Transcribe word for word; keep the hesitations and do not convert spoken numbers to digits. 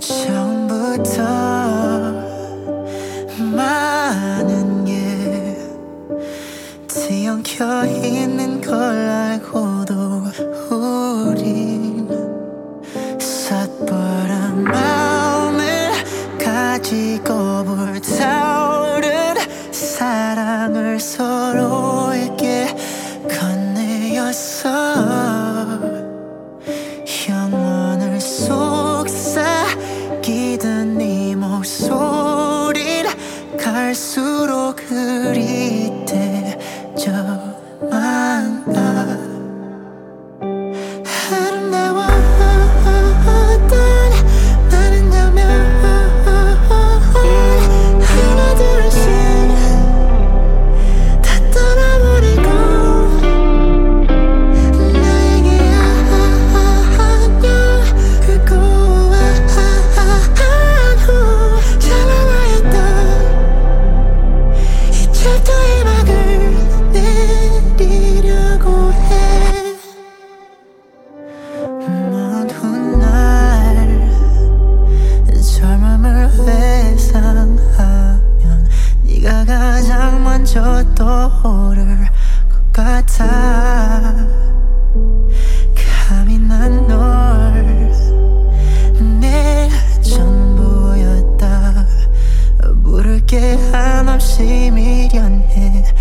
처음부터 많은 게 뒤엉켜 있는 걸 알고도 우린 섣부른 마음을 가지고 불타오른 사랑을 서로에게 건네였어. 영원을 속삭이던 네 목소린 갈수록 흐릿해져만 가. 아름다웠던 많은 장면 하나 둘씩 다 떠나버리고 나에게 안녕을 고한 후 찬란하였던 이 챕터의 막을 내리려고 해. 먼 훗날 젊음을 회상하면 네가 가장 먼저 떠오를 것 같아. 감히 난 널 내 전부였다. 부를게 한없이 미련해.